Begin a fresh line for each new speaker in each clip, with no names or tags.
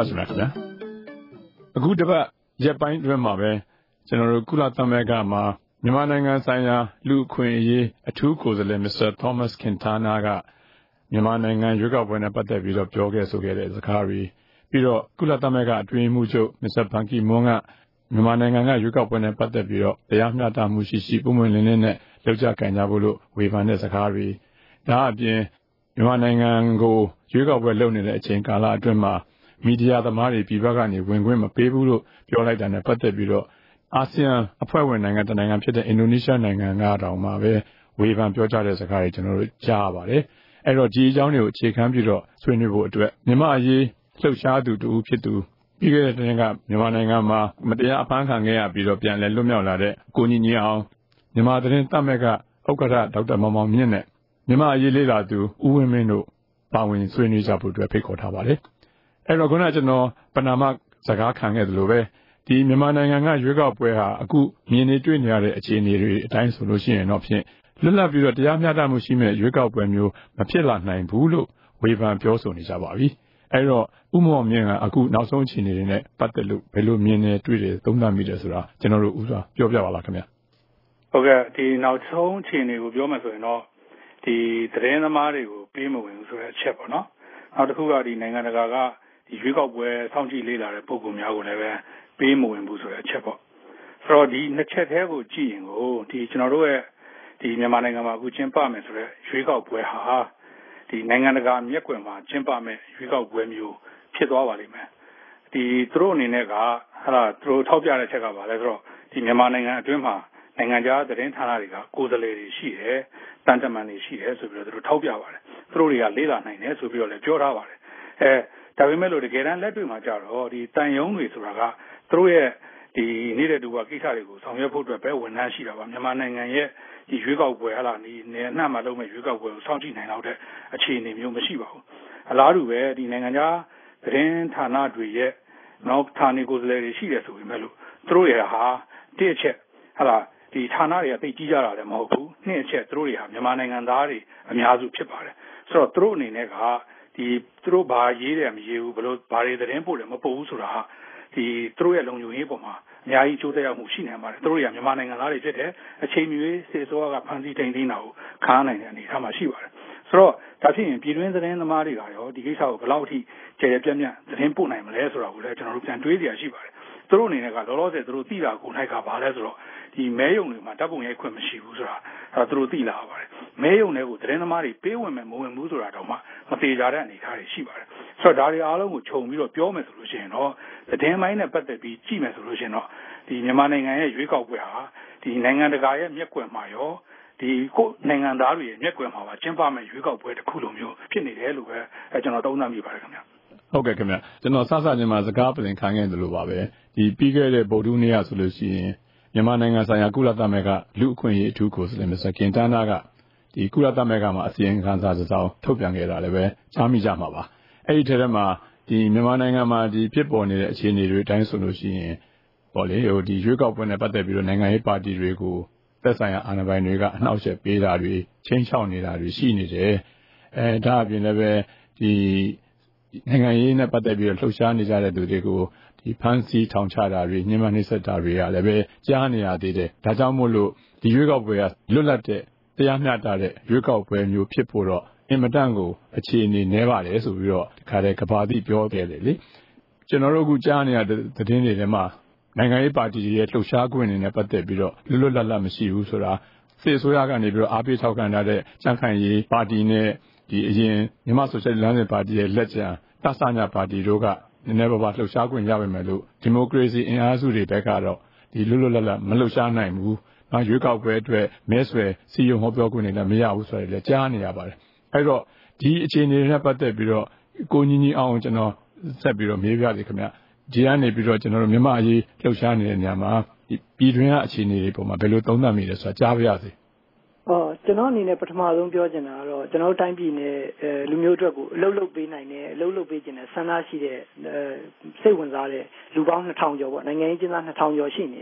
ရှင်များခင်ဗျာအခုတစ်ပတ်ရက်ပိုင်းအတွင်းမှာပဲကျွန်တော်တို့ကုလသမဂ္ဂမှာမြန်မာနိုင်ငံဆိုင်ရာလူ့အခွင့်အရေးအထူးကိုယ်စားလှယ် Mr. Thomas Quintana ကမြန်မာနိုင်ငံရွေးကောက်ပွဲနဲ့ပတ်သက်ပြီးတော့ပြောခဲ့ဆိုခဲ့တဲ့စကားတွေပြီးတော့ကုလသမဂ္ဂအတွင်းမှုချုပ် Mr. Ban Ki-moon ကမြန်မာနိုင်ငံကရွေးကောက်ပွဲနဲ့ပတ်သက်ပြီးတော့တရားမျှတမှုရှိပုံမှန်လင်းလင်းနဲ့လောက်ကြကင်ကြဖို့လို့ဝေဖန်တဲ့စကားတွေဒါအပြင်မြန်မာနိုင်ငံကိုရွေးကောက်ပွဲလုပ်နေတဲ့အချိန်ကာလအတွင်းမှာမီဒီယာသမားတွေပြည်ပကနေဝင်ခွင့်မပေးဘူးလို့ပြောလိုက်တာနဲ့ပတ်သက်ပြီးတော့အာဆီယံအဖွဲ့ဝင်နိုင်ငံတနိုင်ငံဖြစ်တဲ့အင်ဒိုနီးရှားနိုင်ငံကတောင်မှပဲဝေဖန်ပြောကြားတဲ့စကားတွေကျွန်တော်တို့ကြားရပါတယ်အဲ့တော့ဒီအကြောင်းတွေကိုအခြေခံပြီးတော့ဆွေးနွေးဖို့အတွက်မြန်မာအရေးလှုပ်ရှားသူတူဖြစ်သူပြီးခဲ့တဲ့တင်ကမြန်မာနိုင်ငံမှာမတရားအဖမ်းခံခဲ့ရပြီးတော့ပြန်လည်လွတ်မြောက်လာတဲ့ကိုညီညီအောင်မြန်မာသတင်းတမက်ကဥက္ကဋ္ဌဒေါက်တာမောင်မောင်မြင့်နဲ့မြန်မာအရေးလေ့လာသူဦးဝင်းမင်းတို့ပါဝင်ဆွေးနွေးကြဖို့အတွက်ဖိတ်ခေါ်ထားပါတယ်အဲ့တော့ခုနကကျွန်တော်ပဏာမစကားခံခဲ့သလိုပဲဒီမြန်မာနိုင်ငံကရွေးကောက်ပွဲဟာအခုမြင်နေတွေ့နေရတဲ့အခြေအနေတွေအတိုင်းဆိုလို့ရှိရင်တော့ဖြင့်လွတ်လပ်ပြီးတော့တရားမျှတမှုရှိမဲ့ရွေးကောက်ပွဲမျိုးမဖြစ်လာနိုင်ဘူးလို့ဝေဖန်ပြောဆိုနေကြပါပြီအဲ့တော့ဦးမောင်မြင့်ကအခုနောက်ဆုံးအခြေအနေတွေနဲ့ပတ်သက်လို့ဘယ်လိုမြင်နေတွေ့တယ်သုံးသပ်မိတယ်ဆိုတာကျွန်တော်တို့ဥစွာပြောပြပါလားခင်ဗျ
ဟုတ်ကဲ့ဒီနောက်ဆုံးအခြေအနေကိုပြောမှဆိုရင်တော့ဒီသတင်းသမားတွေကိုပေးမဝင်ဘူးဆိုတဲ့အချက်ပေါ့နော်နောက်တစ်ခုကဒီနိုင်ငံတကာကဒီရွေးကောက်ပွဲစောင့်ကြည့်လေ့လာတဲ့ပုံကူများကိုလည်းပဲပေးမဝင်ဘူးဆိုတဲ့အချက်ပေါ့ဆိုတော့ဒီနှစ်ချက်သေးကိုကြည့်ရင်ကိုဒီကျွန်တော်တို့ရဲ့ဒီမြန်မာနိုင်ငံမှာအခုကျင်းပမယ်ဆိုတဲ့ရွေးကောက်ပွဲဟာဒီနိုင်ငံတကာမျက်ကွယ်မှာကျင်းပမယ်ရွေးကောက်ပွဲမျိုးဖြစ်သွားပါလိမ့်မယ်ဒီသူတို့အနေနဲ့ကသူတို့ထောက်ပြတဲ့ချက်ကပါလဲဆိုတော့ဒီမြန်မာနိုင်ငံအတွင်းမှာနိုင်ငံခြားသတင်းဌာနတွေကကိုယ်စားလှယ်တွေရှိတယ်တန်တမန်တွေရှိတယ်ဆိုပြီးတော့သူတို့ထောက်ပြပါတယ်သူတို့တွေကလေ့လာနိုင်တယ်ဆိုပြီးတော့လည်းပြောထားပါတယ်ဒါပေမဲ့လို့တကယ်တမ်းလက်တွေ့မှာကြတော့ဒီတန်ယုံတွေဆိုတာကသူတို့ရဲ့ဒီနေတဲ့တူကကိစ္စတွေကိုဆောင်ရွက်ဖို့အတွက်ပဲဝန်ထမ်းရှိတာပါမြန်မာနိုင်ငံရဲ့ဒီရွေးကောက်ပွဲဒီနေအနှံ့မှာလုပ်မဲ့ရွေးကောက်ပွဲကိုစောင့်ကြည့်နိုင်တော့တဲ့အခြေအနေမျိုးမရှိပါဘူးအလားတူပဲဒီနိုင်ငံခြားသတင်းဌာနတွေရဲ့နောက်ဌာနေကိုယ်စားလှယ်တွေရှိတယ်ဆိုပေမဲ့လို့သူတို့ရဲ့ဟာတစ်အချက်ဒီဌာနတွေကသိကြီးကြတာလည်းမဟုတ်ဘူးနှစ်အချက်သူတို့တွေဟာမြန်မာနိုင်ငံသားတွေအများစုဖြစ်ပါတယ်ဆိုတော့သူတို့အနေနဲ့ကဒီသူတို့ဘာရေးတယ်မရေးဘူးဘလို့ဘာတွေသတင်းပို့တယ်မပို့ဘူးဆိုတာဒီသူတို့ရဲ့လုံခြုံရေးပေါ်မှာအများကြီးကျိုးသက်ရောက်မှုရှိနေပါတယ်သူတို့တွေကမြန်မာနိုင်ငံသားတွေဖြစ်တယ်အချိန်မီစေစိုးကဖန်ဆီးတိမ်သိမ်းတာကိုခါးနိုင်တဲ့အနေအထားမှာရှိပါတယ်ဆိုတော့ဒါဖြစ်ရင်ပြည်တွင်းသတင်းသမားတွေကရောဒီကိစ္စကိုဘယ်လောက်အထိကျေပြန့်ပြန့်သတင်းပို့နိုင်မလဲဆိုတာကိုလည်းကျွန်တော်တို့ပြန်တွေးကြရရှိပါတယ်သူတို့အနေနဲ့ကလောလောဆယ်သူတို့သိတာကိုနိုင်ကပါလဲဆိုတော့ဒီမဲယုံတွေမှာဓာတ်ပုံရိုက်ခွင့်မရှိဘူးဆိုတာသူတို့သိလာပါတယ်မဲယုံတွေကိုသတင်းသမားတွေပေးဝင်မယ်မဝင်ဘူးဆိုတာတော့မှမသေးကြတဲ့အနေအထားတွေရှိပါတယ်ဆိုတော့ဒါတွေအားလုံးကိုခြုံပြီးတော့ပြောမယ်ဆိုလို့ရှိရင်တော့သတင်းပိုင်းနဲ့ပတ်သက်ပြီးကြည့်မယ်ဆိုလို့ရှိရင်တော့ဒီမြန်မာနိုင်ငံရဲ့ရွေးကောက်ပွဲဟာဒီနိုင်ငံတကာရဲ့မျက်ကွယ်မှာရောဒီကိုနိုင်ငံသားတွေရဲ့မျက်ကွယ်မှာပါကျင်းပမဲ့ရွေးကောက်ပွဲတစ်ခုလိုမျိုးဖြစ်နေတယ်လို့ပဲကျွန်တော်သုံးသပ်မိပါတယ်ခင်ဗျ
ဟုတ်ကဲ့ခင်ဗျကျွန်တော်စချင်းမှာစကားပြင်ခိုင်းခဲ့တယ်လို့ပါပဲဒီပြီးခဲ့တဲ့ဗုဒ္ဓနေ့ရဆိုလို့ရှိရင်မြန်မာနိုင်ငံဆိုင်ရာကုလသမဂ္ဂလူ့အခွင့်အရေးအထူးကိုယ်စားလှယ် Mr. Quintana ကဒီကုလသမဂ္ဂမှာအစီရင်ခံစာတစ်စောင်ထုတ်ပြန်ခဲ့တာလည်းပဲကြားမိကြမှာပါအဲ့ဒီထဲမှာဒီမြန်မာနိုင်ငံမှာဒီဖြစ်ပေါ်နေတဲ့အခြေအနေတွေအတိုင်းဆိုလို့ရှိရင်ပေါ့လေဒီရွေးကောက်ပွဲနဲ့ပတ်သက်ပြီးတော့နိုင်ငံရေးပါတီတွေကိုသက်ဆိုင်ရာအာဏာပိုင်တွေကအနှောက်အယှက်ပေးတာတွေချင်းချောက်နေတာတွေရှိနေတယ်ဒါအပြင်လည်းပဲဒီနိုင်ငံရေးနဲ့ပတ်သက်ပြီးတော့လှုပ်ရှားနေကြတဲ့သူတွေကိုဒီဖမ်းဆီးထောင်ချတာတွေညှဉ်းပန်းနှိပ်စက်တာတွေကလည်းပဲကြားနေရသေးတယ်ဒါကြောင့်မို့လို့ဒီရွေးကောက်ပွဲကလွတ်လပ်တဲ့တရားမျှတတဲ့ရွေးကောက်ပွဲမျိုးဖြစ်ဖို့တော့အင်မတန်ကိုအခြေအနေနည်းပါတယ်ဆိုပြီးတော့ဒီခါတည်းကဘာတိပြောခဲ့တယ်လေကျွန်တော်တို့အခုကြားနေရတဲ့သတင်းတွေထဲမှာနိုင်ငံရေးပါတီတွေရဲ့လှုပ်ရှားခွင့်တွေနဲ့ပတ်သက်ပြီးတော့လွတ်လပ်မရှိဘူးဆိုတာစစ်အစိုးရကနေပြီးတော့အားပေးထောက်ခံထားတဲ့ကြံ့ခိုင်ရေးပါတီနဲ့ဒီအရင်မြန်မာဆိုရှယ်လမ်းစဉ်ပါတီရဲ့လက်ကျန်တဆညာပါတီတို့ကနည်းနည်းပါးပါးလှုပ်ရှားခွင့်ရပါမယ်လို့ဒီမိုကရေစီအင်အားစုတွေဘက်ကတော့ဒီလွတ်လပ်မလှုပ်ရှားနိုင်ဘူး။ရွေးကောက်ပွဲအတွက်မဲဆွယ်စီယုံဟောပြောခွင့်တွေလည်းမရဘူးဆိုရလည်းကြားနေရပါတယ်။အဲ့တော့ဒီအခြေအနေတွေနဲ့ပတ်သက်ပြီးတော့ကိုညီညီအောင်ကျွန်တော်ဆက်ပြီးတော့မေးပြတယ်ခင်ဗျ။ဒီကနေပြီးတော့ကျွန်တော်တို့မြန်မာအရေးလှုပ်ရှားနေတဲ့နေရာမှာပြည်တွင်းကအခြေအနေတွေပုံမှာဘယ်လိုသုံးသပ်မိလဲဆိုတာကြားပါရစေ။
ကျွန်တော်အနေနဲ့ပထမဆုံးပြောချင်တာကတော့ကျွန်တော်တိုင်းပြည်နဲ့လူမျိုးအတွက်ကိုအလုပ်လုပ်ပေးနိုင်တယ်အလုပ်လုပ်ပေးခြင်းနဲ့ဆန္ဒရှိတဲ့စိတ်ဝင်စားတဲ့လူပေါင်း2000ကျော်ပေါ့နိုင်ငံရေးကျင်းသား2000ကျော်ရှိနေတယ်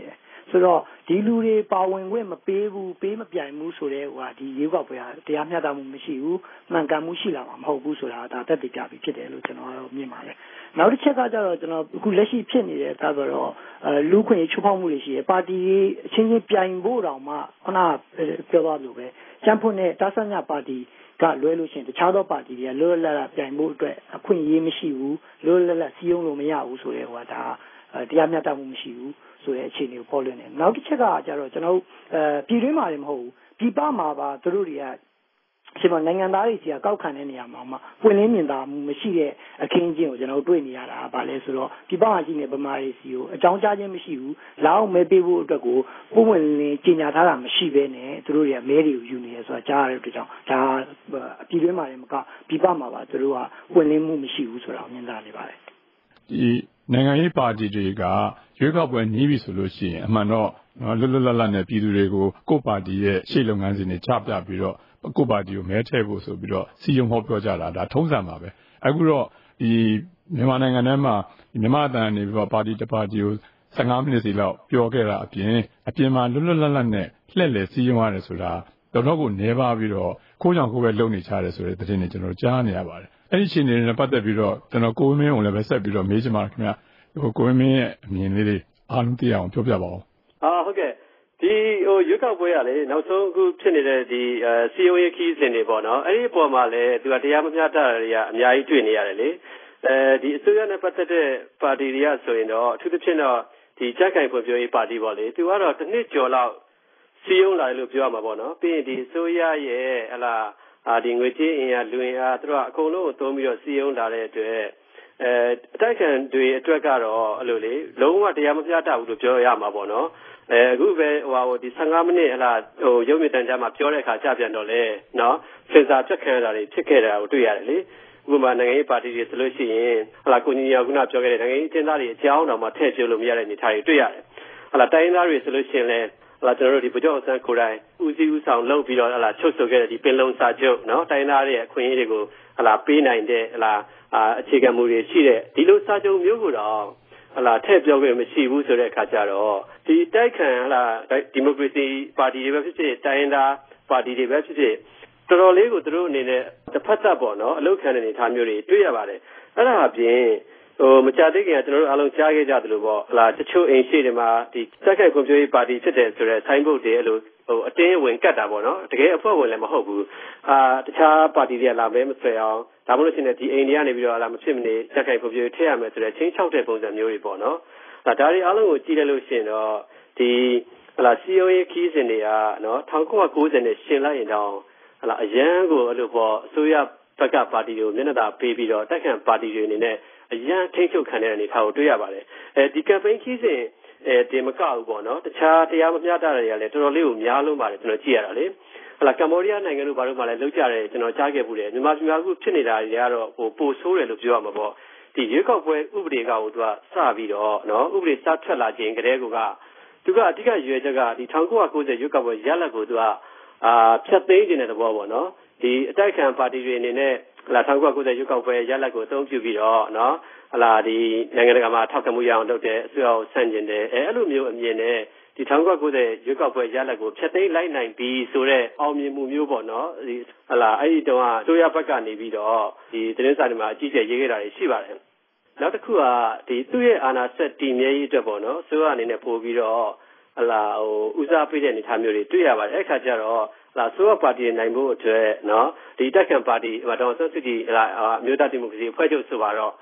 ဆိုတော့ဒီလူတွေပါဝင်ခွင့်မပေးဘူးပေးမပြိုင်ဘူးဆိုတဲ့ဒီရွေးကောက်ပွဲတရားမျှတမှုမရှိဘူးမှန်ကန်မှုရှိလာမှာမဟုတ်ဘူးဆိုတာဒါသက်သေပြပြီးဖြစ်တယ်လို့ကျွန်တော်မြင်ပါတယ်နောက်တစ်ချက်ကကျတော့ကျွန်တော်အခုလက်ရှိဖြစ်နေတဲ့အခါကျတော့လူခွင့်ချိုးဖောက်မှုတွေရှိတယ်ပါတီအချင်းချင်းပြိုင်ဖို့တောင်မှခုနပြောသွားလို့ပဲကျန်းဖွင့်တဲ့တာဆညပါတီကလွဲလို့ရှိရင်တခြားသောပါတီတွေကလွတ်လပ်လပ်ပြိုင်ဖို့အတွက်အခွင့်အရေးမရှိဘူးလွတ်လပ်လပ်စီးရုံးလို့မရဘူးဆိုတဲ့ဒါတရားမျှတမှုမရှိဘူးဆိုတဲ့အခြေအနေကိုပေါ်လွင်နေနောက်တစ်ချက်ကကျတော့ကျွန်တော်ပြည်တွင်းမှာလည်းမဟုတ်ဘူးပြည်ပမှာပါသူတို့တွေကရှင်မနိုင်ငံသားတွေကြီးကောက်ခံတဲ့နေရာမှာပွင့်လင်းမြင်သာမှုမရှိတဲ့အခင်းအကျင်းကိုကျွန်တော်တွေ့နေရတာပါလဲဆိုတော့ပြည်ပမှာရှိနေဗမာတွေစီကိုအကြောင်းကြားခြင်းမရှိဘူးလာအောင်မဲပေးဖို့အတွက်ကိုပုံဝင်လင်းကြီးညာထားတာမရှိဘဲနဲ့သူတို့တွေကမဲတွေကိုယူနေရဆိုတာကြားရတဲ့အတွက်ကြောင့်ဒါပြည်တွင်းမှာလည်းမကပြည်ပမှာပါသူတို့ကပွင့်လင်းမှုမရှိဘူးဆိုတာကိုမြင်သာနေပါတယ်
ဒီနိုင်ငံရေးပါတီတွေကရွေးကောက်ပွဲနှီးပြီဆိုလို့ရှိရင်အမှန်တော့လွတ်လွတ်လပ်လပ်နဲ့ပြည်သူတွေကိုကိုယ့်ပါတီရဲ့ရှေ့လုပ်ငန်းစဉ်တွေချပြပြီးတော့ကိုယ့်ပါတီကိုမဲထည့်ဖို့ဆိုပြီးတော့စီယုံဟောပြောကြတာဒါထုံးစံပါပဲအခုတော့ဒီမြန်မာနိုင်ငံထဲမှာမြန်မာအတန်နေပြီးတော့ပါတီတစ်ပါတီကို15မိနစ်စီလောက်ပြောခဲ့တာအပြင်မှာလွတ်လွတ်လပ်လပ်နဲ့လှည့်လည်စီယုံရတယ်ဆိုတာတော့ကိုနေပါပြီးတော့ခိုးကြောင်ခိုးပဲလုပ်နေကြတယ်ဆိုတဲ့သတင်းတွေကျွန်တော်ကြားနေရပါတယ်အဲ့ဒီအခြေအနေတွေနဲ့ပတ်သက်ပြီးတော့ကျွန်တော်ကိုဝင်းမင်းကိုလည်းပဲဆက်ပြီးတော့မေးချင်ပါတယ်ခင်ဗျကိုဝင်းမင်းရဲ့အမြင်လေးတွေအားလုံးသိအောင်ပြောပြပါဦး
ဟုတ်ကဲ့ဒီရွေးကောက်ပွဲရလေနောက်ဆုံးအခုဖြစ်နေတဲ့ဒီစီယိုရေးခီးစဉ်တွေပေါ့နော်အဲ့ဒီအပေါ်မှာလည်းသူကတရားမမျှတတာတွေကအများကြီးတွေ့နေရတယ်လေဒီအစိုးရနဲ့ပတ်သက်တဲ့ပါတီတွေကဆိုရင်တော့အထူးသဖြင့်တော့ဒီကြက်ခိုင်ဖွံ့ဖြိုးရေးပါတီပေါ့လေသူကတော့တစ်နှစ်ကျော်လောက်စီယုံလာတယ်လို့ပြောရမှာပေါ့နော်ပြီးရင်ဒီအစိုးရရဲ့ဒီငွေကြေးအင်အားလူအင်အားသူတို့ကအကုန်လုံးကိုသုံးပြီးတော့စီယုံလာတဲ့အတွက်အတိုက်ခံတွေအတွက်ကတော့အဲ့လိုလေလုံးဝတရားမမျှတဘူးလို့ပြောရမှာပေါ့နော်အခုပဲဒီ15မိနစ်ရုပ်မြင်သံကြားမှာပြောတဲ့အခါကြပြန်တော့လေနော်စင်စာဖြတ်ခံရတာတွေဖြစ်ခဲ့တာကိုတွေ့ရတယ်လေဥပမာနိုင်ငံရေးပါတီတွေဆိုလို့ရှိရင်ကိုညီညာခုနပြောခဲ့တဲ့နိုင်ငံရေးအကျဉ်းသားတွေအကြောင်းတော်မှာထည့်ပြောလို့မရတဲ့အနေအထားတွေတွေ့ရတယ်တိုင်းရင်းသားတွေဆိုလို့ရှိရင်လည်းကျွန်တော်တို့ဒီဗကြောအစမ်းကိုယ်တိုင်ဦးစီးဦးဆောင်လုပ်ပြီးတော့ချုပ်ဆိုခဲ့တဲ့ဒီပင်လုံစာချုပ်နော်တိုင်းသားတွေရဲ့အခွင့်အရေးတွေကိုပေးနိုင်တဲ့အခြေခံမူတွေရှိတဲ့ဒီလိုစာချုပ်မျိုးကိုတော့ထည့်ပြောခွင့်မရှိဘူးဆိုတဲ့အခါကျတော့ဒီတိုက်ခံဒီမိုကရေစီပါတီတွေပဲဖြစ်ဖြစ်တိုင်းရင်းသားပါတီတွေပဲဖြစ်ဖြစ်တော်တော်လေးကိုသူတို့အနေနဲ့တစ်ဖက်သက်ပေါ့နော်အလုပ်ခံတဲ့အနေအထားမျိုးတွေတွေ့ရပါတယ်အဲ့ဒါအပြင်မကြသေးခင်ကကျွန်တော်တို့အားလုံးကြားခဲ့ကြသလိုပေါ့တချို့အိမ်ရှိတွေမှာဒီစက်ခိုင်ကွန်ပျူတာပါတီဖြစ်တယ်ဆိုတဲ့ဆိုင်းဘုတ်တွေအဲ့လိုအတင်းဝင်ကတ်တာပေါ့နော်တကယ်အဖွဲ့ဝင်လည်းမဟုတ်ဘူးတခြားပါတီတွေကလာမဲမဆွဲအောင်ဒါမှမဟုတ်ရှင်ဒီအိမ်တွေကနေပြီးတော့မဖြစ်မနေစက်ခိုင်ကွန်ပျူတာထည့်ရမယ်ဆိုတဲ့ချင်းချောက်တဲ့ပုံစံမျိုးတွေပေါ့နော်ဒါတွေအားလုံးကိုကြည့်လိုက်လို့ရှိရင်တော့ဒီစီယိုရေးခီးစဉ်တွေကနော်1990နဲ့ရှင်လိုက်ရင်တော့အရန်ကိုအဲ့လိုပေါ့အစိုးရဘက်ကပါတီတွေကိုမျက်နှာသာပေးပြီးတော့တိုက်ခံပါတီတွေအနေနဲ့အရန်ထိန်းချုပ်ခံတဲ့အနေအထားကိုတွေ့ရပါတယ်ဒီ campaign ခီးစဉ်တင်မကဘူးပေါ့နော်တခြားတရားမမျှတတာတွေကလည်းတော်တော်လေးကိုများလုံးပါတယ်ကျွန်တော်ကြည့်ရတာလေကမ္ဘောဒီးယားနိုင်ငံတို့ဘာလို့မှလည်းလောက်ကြတယ်ကျွန်တော်ကြားခဲ့ဘူးတယ်မြန်မာပြည်မှာအခုဖြစ်နေတာတွေကတော့ပိုဆိုးတယ်လို့ပြောရမှာပေါ့ဒီရွေးကောက်ပွဲဥပဒေကကိုသူကစပြီးတော့နော်ဥပဒေစထွက်လာခြင်းကတည်းကသူကအဓိကရွေးချက်ကဒီ1990ရွေးကောက်ပွဲရလဒ်ကိုသူကဖြတ်သိမ်းခြင်းတဲ့သဘောပေါ့နော်ဒီအတိုက်ခံပါတီတွေအနေနဲ့1990ရွေးကောက်ပွဲရလဒ်ကိုအသုံးပြုပြီးတော့နော်ဒီနိုင်ငံတကာမှာထောက်ခံမှုရအောင်လုပ်တဲ့အစိုးရကိုဆန့်ကျင်တယ်အဲ့လိုမျိုးအမြင်နဲ့ဒီ1990ရွေးကောက်ပွဲရလဒ်ကိုဖျက်သိမ်းလိုက်နိုင်ပြီးဆိုတဲ့အောင်မြင်မှုမျိုးပေါ့နော်ဒီအဲ့ဒီတော့အစိုးရဘက်ကနေပြီးတော့ဒီသတင်းစာတွေမှာအကြီးအကျယ်ရေးခဲ့တာတွေရှိပါတယ်နောက်တစ်ခုကဒီသူ့ရဲ့အာဏာစက်တည်မြဲရေးအတွက်ပေါ့နော်အစိုးရအနေနဲ့ပို့ပြီးတော့ဦးစားပေးတဲ့အနေအထားမျိုးတွေတွေ့ရပါတယ်အဲ့ခါကျတော့ဆိုရပါတီနိုင်ဖို့အတွက်နော်ဒီတက်ခံပါတီဒေါ်ဆန်းစုကြည်မြို့သားဒီမိုကရေစီအဖွဲ့ချုပ်ဆိုပါတော့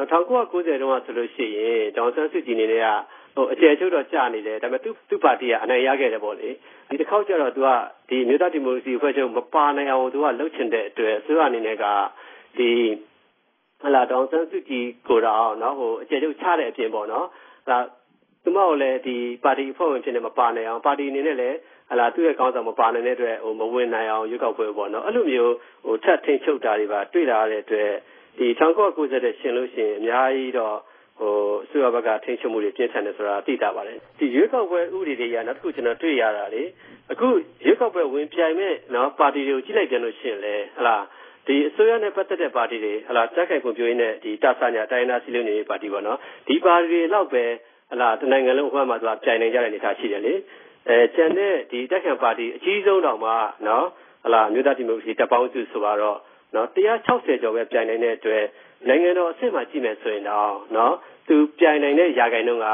1990တုန်းကဆိုလို့ရှိရင်ဒေါ်ဆန်းစုကြည်အနေနဲ့ကအကျယ်ချုပ်တော့ကြာနေတယ်ဒါပေမဲ့သူ့ပါတီကအနိုင်ရခဲ့တယ်ပေါ့လေဒီတစ်ခေါက်ကျတော့သူကဒီမြို့သားဒီမိုကရေစီအဖွဲ့ချုပ်မပါနိုင်အောင်သူကလှုပ်ချင်တဲ့အတွက်ဆိုရအနေနဲ့ကဒီဒေါ်ဆန်းစုကြည်ကိုတော့နော်အကျယ်ချုပ်ချတဲ့အပြင်ပေါ့နော်သူမကိုလည်းဒီပါတီအဖွဲ့ဝင်ဖြစ်နေမပါနိုင်အောင်ပါတီအနေနဲ့လည်းသူ့ရဲ့ကောင်းဆောင်မပါနိုင်တဲ့အတွက်မဝင်နိုင်အောင်ရွေးကောက်ပွဲပေါ့နော်အဲ့လိုမျိုးထပ်ထိန်ချုပ်တာတွေပါတွေ့လာရတဲ့အတွက်ဒီ1990တဲ့ရှင်လို့ရှိရင်အများကြီးတော့အစိုးရဘက်ကထိန်ချုပ်မှုတွေပြင်းထန်တယ်ဆိုတာသိတာပါတယ်ဒီရွေးကောက်ပွဲဥပဒေတွေကနောက်တစ်ခုကျွန်တော်တွေ့ရတာလေအခုရွေးကောက်ပွဲဝင်ပြိုင်မဲ့နော်ပါတီတွေကိုကြည့်လိုက်ပြန်လို့ရှိရင်လေဒီအစိုးရနဲ့ပတ်သက်တဲ့ပါတီတွေတက်ခိုင်ဖွံ့ဖြိုးရေးနဲ့ဒီတာဆာညာတိုင်းနာစီလုံးနေပါတီပေါ့နော်ဒီပါတီတွေတော့ပဲတနိုင်ငံလုံးဟိုမှာသူကပြိုင်နေကြတဲ့အနေအထားရှိတယ်လေကျန်တဲ့ဒီတက်ခံပါတီအကြီးဆုံးတောင်မှနော်မြို့သားဒီမိုကရေစီတပ်ပေါင်းစုဆိုတော့နော်160ကျော်ပဲပြိုင်နေတဲ့အတွက်နိုင်ငံတော်အဆင့်မှာကြည့်မယ်ဆိုရင်တော့နော်သူပြိုင်နိုင်တဲ့ရာခိုင်နှုန်းက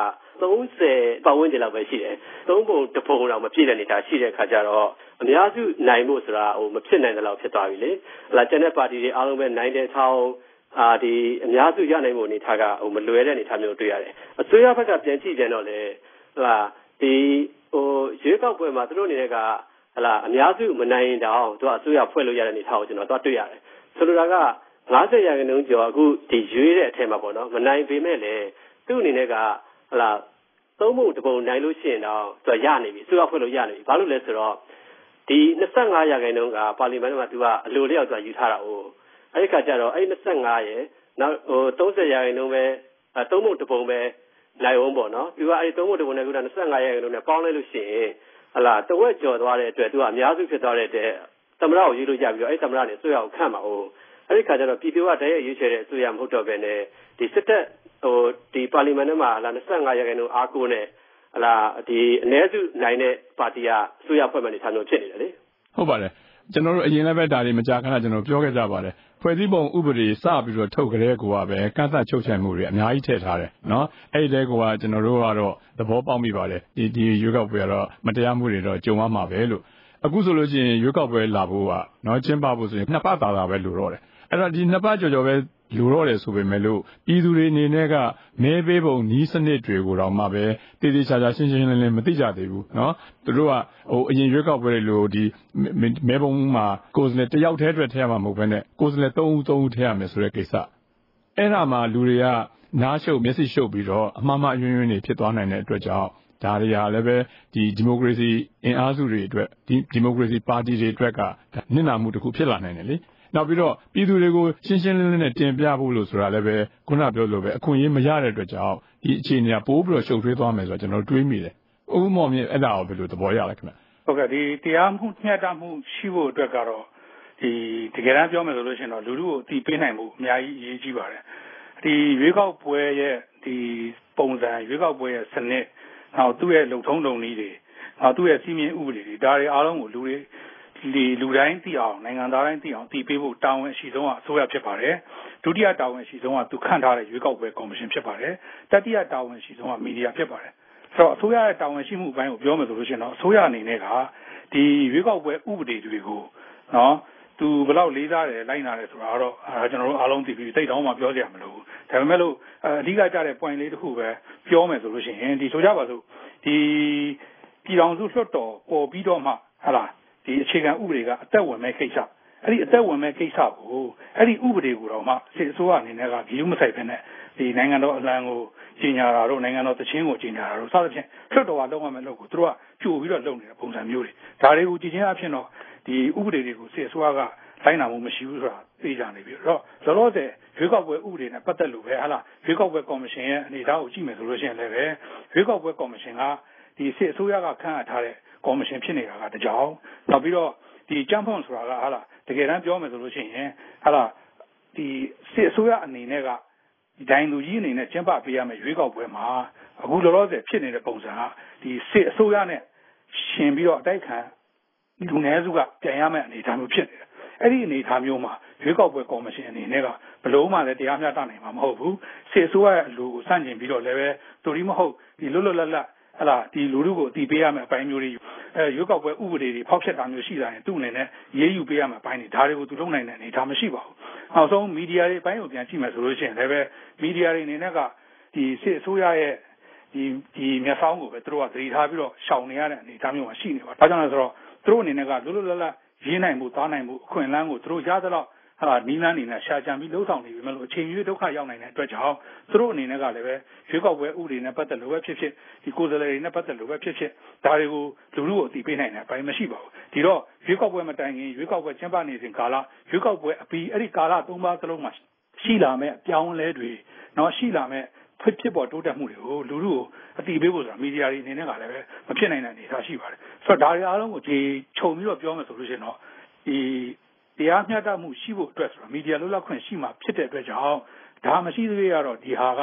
30ပတ်ဝန်းကျင်လောက်ပဲရှိတယ်3ပုံ1ပုံတော့မပြည့်တဲ့အနေအထားရှိတဲ့အခါကျတော့အများစုနိုင်ဖို့ဆိုတာမဖြစ်နိုင်တဲ့လောက်ဖြစ်သွားပြီလေကျန်တဲ့ပါတီတွေအားလုံးပဲနိုင်တဲ့ထောင်းဒီအများစုရနိုင်မှုအနေထားကမလွယ်တဲ့အနေအထားမျိုးတွေ့ရတယ်အစိုးရဘက်ကပြန်ကြည့်ကြတော့လေဒီရွေးကောက်ပွဲမှာသူတို့အနေနဲ့ကအများစုမနိုင်ရင်တောင်သူကအစိုးရဖွဲ့လို့ရတဲ့အနေအထားကိုကျွန်တော်သွားတွေ့ရတယ်ဆိုလိုတာက50ရာခိုင်နှုန်းကျော်အခုဒီရွေးတဲ့အထက်မှာပေါ့နော်မနိုင်ပေမဲ့လည်းသူ့အနေနဲ့ကသုံးပုံတစ်ပုံနိုင်လို့ရှိရင်တော့သူကရနေပြီအစိုးရဖွဲ့လို့ရနေပြီဘာလို့လဲဆိုတော့ဒီ25ရာခိုင်နှုန်းကပါလီမန်မှာသူကအလိုလျောက်သူကယူထားတာ哦အဲ့ဒီခါကျတော့အဲ့25ရဲ့နောက်30ရာခိုင်နှုန်းပဲသုံးပုံတစ်ပုံပဲနိုင်အောင်ပေါ့နော်သူကအဲ့ဒီသုံးပုံတစ်ပုံနဲ့ခုန25ရာခိုင်နှုန်းနဲ့ပေါင်းလိုက်လို့ရှိရင်တဝက်ကျော်သွားတဲ့အတွက်သူကအများစုဖြစ်သွားတဲ့အတွက်သမ္မတကိုရွေးလို့ရပြီးတော့အဲ့သမ္မတနဲ့အစိုးရကိုခန့်မှာ哦အဲ့ဒီခါကျတော့ပြည်သူကတည်းရဲ့ရွေးချယ်တဲ့အစိုးရမဟုတ်တော့ဘဲနဲ့ဒီစစ်တပ်ဒီပါလီမန်ထဲမှာ25ရာခိုင်နှုန်းအားကိုးနဲ့ဒီအ ਨੇ စုနိုင်တဲ့ပါတီကအစိုးရဖွဲ့မှနေထားလို့ဖြစ်နေတယ်လေ
ဟုတ်ပါတယ်ကျွန်တော်တို့အရင်လည်းပဲဒါတွေမကြာခဏကျွန်တော်ပြောခဲ့ကြပါတယ်ဖွဲ့စည်းပုံဥပဒေစပြီးတော့ထုတ်ကြတဲ့ကွာပဲကန့်သတ်ချုပ်ချယ်မှုတွေအများကြီးထည့်ထားတယ်နော်အဲ့ဒီတဲကွာကျွန်တော်တို့ကတော့သဘောပေါက်မိပါတယ်ဒီရွေးကောက်ပွဲကတော့မတရားမှုတွေတော့ကြုံရမှာပဲလို့အခုဆိုလို့ရှိရင်ရွေးကောက်ပွဲလာဖို့ကနော်ကျင်းပဖို့ဆိုရင်နှစ်ပတ်သာပဲလိုတော့တယ်အဲ့တော့ဒီနှစ်ပတ်ကျော်ပဲလိုတော့တယ်ဆိုပေမဲ့လို့ပြည်သူတွေအနေနဲ့ကမဲပေးပုံနီးစနစ်တွေကိုတော့မှပဲတည်တည်ချာချာရှင်းရှင်းလင်းလင်းမသိကြသေးဘူးနော်သူတို့ကအရင်ရွေးကောက်ပွဲတွေလို့ဒီမဲပုံမှာကိုယ်စားလှယ်တယောက်တည်းအတွက်ထည့်ရမှာမဟုတ်ဘဲနဲ့ကိုယ်စားလှယ်3ဦးထည့်ရမယ်ဆိုတဲ့ကိစ္စအဲ့ဒါမှလူတွေကနားရှုပ်မျက်စိရှုပ်ပြီးတော့အမှားအယွင်းတွေဖြစ်သွားနိုင်တဲ့အတွက်ကြောင့်ဒါတွေကလည်းပဲဒီမိုကရေစီအင်အားစုတွေအတွက်ဒီမိုကရေစီပါတီတွေအတွက်ကနစ်နာမှုတစ်ခုဖြစ်လာနိုင်တယ်လေနောက်ပြီးတော့ပြည်သူတွေကိုရှင်းရှင်းလင်းလင်းနဲ့တင်ပြဖို့လို့ဆိုတာလည်းပဲခုနပြောလို့ပဲအခွင့်အရေးမရတဲ့အတွက်ကြောင့်ဒီအခြေအနေကပိုးပြီးတော့ရှုပ်ထွေးသွားမယ်ဆိုတော့ကျွန်တော်တွေးမိတယ်။ဥပမာမျိုးအဲ့ဒါကိုဘယ်လိုသဘောရလဲခင်ဗျ
။ဟုတ်ကဲ့ဒီတရားမှုမျှတမှုရှိဖို့အတွက်ကတော့ဒီတကယ်တမ်းပြောမယ်ဆိုလို့ရှိရင်တော့လူထုကိုအသိပေးနိုင်မှုအများကြီးအရေးကြီးပါတယ်။ဒီရွေးကောက်ပွဲရဲ့ဒီပုံစံရွေးကောက်ပွဲရဲ့စနစ်နောက်သူ့ရဲ့လုံထုံးလုံနည်းတွေနောက်သူ့ရဲ့စီမင်းဥပဒေတွေဒါတွေအားလုံးကိုလူတိုင်းသိအောင်နိုင်ငံသားတိုင်းသိအောင်သိပေးဖို့တာဝန်ရှိဆုံးကအစိုးရဖြစ်ပါတယ်ဒုတိယတာဝန်ရှိဆုံးကသူခန့်ထားတဲ့ရွေးကောက်ပွဲကော်မရှင်ဖြစ်ပါတယ်တတိယတာဝန်ရှိဆုံးကမီဒီယာဖြစ်ပါတယ်ဆိုတော့အစိုးရရဲ့တာဝန်ရှိမှုအပိုင်းကိုပြောမယ်ဆိုလို့ရှိရင်တော့အစိုးရအနေနဲ့ကဒီရွေးကောက်ပွဲဥပဒေတွေကိုနော်သူဘယ်လောက်လေးစားတယ်လိုက်နာတယ်ဆိုတာတော့ကျွန်တော်တို့အားလုံးသိပြီးသိတောင်းမှပြောကြရမလို့ဒါပေမဲ့လို့အဓိကကြတဲ့ point လေးတစ်ခုပဲပြောမယ်ဆိုလို့ရှိရင်ဒီဆိုကြပါစို့ဒီပြည်ထောင်စုလွှတ်တော်ပေါ်ပြီးတော့မှဟာလားဒီအခြေခံဥပဒေကအသက်ဝင်မဲ့ကိစ္စအဲ့ဒီအသက်ဝင်မဲ့ကိစ္စကိုအဲ့ဒီဥပဒေကိုတော့မှစစ်အစိုးရအနေနဲ့ကဂရုမစိုက်ဘဲနဲ့ဒီနိုင်ငံတော်အလံကိုကြီးညာတာတို့နိုင်ငံတော်တခြင်းကိုကြီးညာတာတို့စသဖြင့်လွှတ်တော်ကလုံးဝမဲ့လို့ကိုသူတို့ကကြိုပြီးတော့လုပ်နေတဲ့ပုံစံမျိုးတွေဒါတွေကိုကြည့်ချင်းအဖြစ်တော့ဒီဥပဒေတွေကိုစစ်အစိုးရကလိုက်နာမှုမရှိဘူးဆိုတာသိကြနေပြီတော့လောလောဆယ်ရွေးကောက်ပွဲဥပဒေနဲ့ပတ်သက်လို့ပဲဟာလားရွေးကောက်ပွဲကော်မရှင်ရဲ့အနေအထားကိုကြည့်မယ်ဆိုလို့ရှိရင်လည်းပဲရွေးကောက်ပွဲကော်မရှင်ကဒီစစ်အစိုးရကခန့်အပ်ထားတဲ့ကော်မရှင်ဖြစ်နေတာကတကြောင်နောက်ပြီးတော့ဒီကျန်းဖုံဆိုတာကဟာလားတကယ်တမ်းပြောမယ်ဆိုလို့ရှိရင်ဟာလားဒီစစ်အစိုးရအနေနဲ့ကဒီတိုင်းလူကြီးအနေနဲ့ကျင်းပပေးရမယ့်ရွေးကောက်ပွဲမှာအခုလောလောဆယ်ဖြစ်နေတဲ့ပုံစံကဒီစစ်အစိုးရနဲ့ရှင်ပြီးတော့အတိုက်ခံလူနည်းစုကပြန်ရမယ့်အနေအထားမျိုးဖြစ်နေတယ်အဲ့ဒီအနေအထားမျိုးမှာရွေးကောက်ပွဲကော်မရှင်အနေနဲ့ကဘလို့မှလည်းတရားမျှတနိုင်မှာမဟုတ်ဘူးစစ်အစိုးရရဲ့အလိုကိုစန့်ကျင်ပြီးတော့လည်းပဲတူရီမဟုတ်ဒီလွတ်လွတ်လပ်လပ်ဟလာဒီလူထုကိုအတီးပေးရမယ့်အပိုင်းမျိုးတွေရွေးကောက်ပွဲဥပဒေတွေဖောက်ဖျက်တာမျိုးရှိလာရင်သူ့အနေနဲ့ရေးယူပေးရမယ့်အပိုင်းတွေဒါတွေကိုသူလုပ်နိုင်တဲ့အနေအထားမရှိပါဘူး။နောက်ဆုံးမီဒီယာတွေအပိုင်းကိုပြန်ကြည့်မယ်ဆိုလို့ရှိရင်လည်းပဲမီဒီယာတွေအနေနဲ့ကဒီစစ်အစိုးရရဲ့ဒီမျက်စောင်းကိုပဲသူတို့ကသတိထားပြီးတော့ရှောင်နေရတဲ့အနေအထားမျိုးမှာရှိနေပါ။ဒါကြောင့်လဲဆိုတော့သူတို့အနေနဲ့ကလွတ်လွတ်လပ်လပ်ရေးနိုင်မှုသားနိုင်မှုအခွင့်အလမ်းကိုသူတို့ရသလောက်ဟာနီးလန်းနေနဲ့ရှာကြံပြီးလှုပ်ဆောင်နေပြီမဲ့လို့အချိန်ကြီးဒုက္ခရောက်နိုင်တဲ့အတွက်ကြောင့်သူတို့အနေနဲ့ကလည်းပဲရွေးကောက်ပွဲဥပဒေနဲ့ပတ်သက်လို့ပဲဖြစ်ဖြစ်ဒီကိုယ်စားလှယ်တွေနဲ့ပတ်သက်လို့ပဲဖြစ်ဖြစ်ဒါတွေကိုလူလူကိုအသိပေးနိုင်တဲ့အပိုင်းမရှိပါဘူးဒီတော့ရွေးကောက်ပွဲမတိုင်ခင်ရွေးကောက်ပွဲကျင်းပနေစဉ်ကာလရွေးကောက်ပွဲအပြီးအဲ့ဒီကာလ၃ပါးသလုံးမှာရှိလာမဲ့အပြောင်းလဲတွေနော်ရှိလာမဲ့ဖြစ်ပေါ်တိုးတက်မှုတွေကိုလူလူကိုအသိပေးဖို့ဆိုတာမီဒီယာတွေအနေနဲ့ကလည်းပဲမဖြစ်နိုင်တဲ့အနေအထားရှိပါတယ်ဆိုတော့ဒါတွေအားလုံးကိုခြုံပြီးတော့ပြောမယ်ဆိုလို့ရှိရင်တော့ဒီတရားမျှတမှုရှိဖို့အတွက်ဆိုတာမီဒီယာလွတ်လပ်ခွင့်ရှိမှဖြစ်တဲ့အတွက်ကြောင့်ဒါမရှိသေးရတော့ဒီဟာက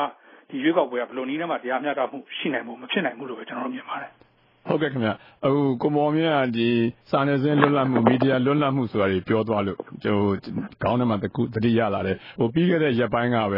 ဒီရွေးကောက်ပွဲကဘယ်လိုနည်းနဲ့မှတရားမျှတမှုရှိနိုင်မှုမဖြစ်နိုင်ဘူးလို့ပဲကျွန်တော်မြင်ပါတယ်
ဟုတ်ကဲ့ခင်ဗျအခုကိုမော်မြင့်ကဒီစာနယ်ဇင်းလွတ်လပ်မှုမီဒီယာလွတ်လပ်မှုဆိုတာတွေပြောသွားလို့ခေါင်းထဲမှာတတိရလာတယ်ပြီးခဲ့တဲ့ရက်ပိုင်းကပဲ